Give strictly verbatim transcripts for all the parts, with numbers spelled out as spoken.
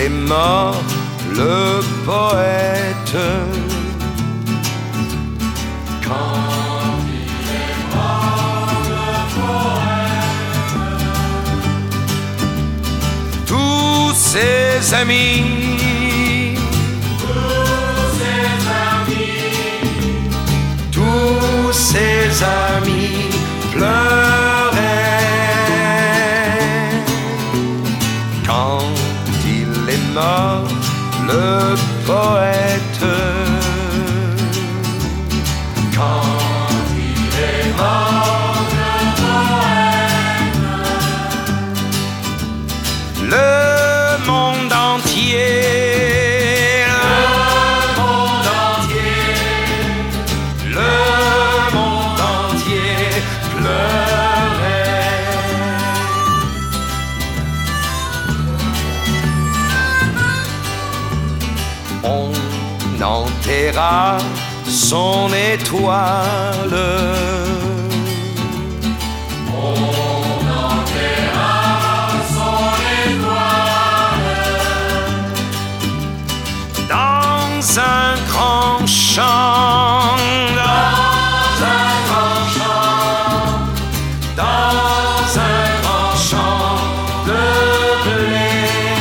est mort, le poète. Quand il est mort, le poète, tous ses amis, tous ses amis, tous ses amis pleuraient quand il est mort, le poète. quand il est mort, le poète, Le monde entier, le monde entier, le monde entier pleurait. On enterra son étoile. on enterra son étoile Dans un grand champ, dans un grand champ, dans un grand champ de blé.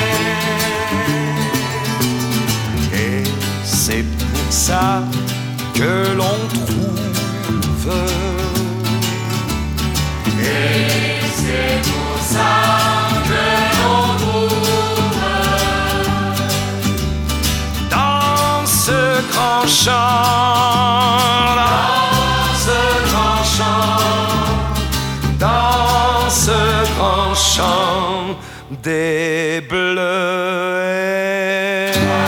Et c'est pour ça que l'on trouve, et c'est pour ça que l'on trouve dans ce grand champ, dans ce grand champ, dans ce grand champ des bleus.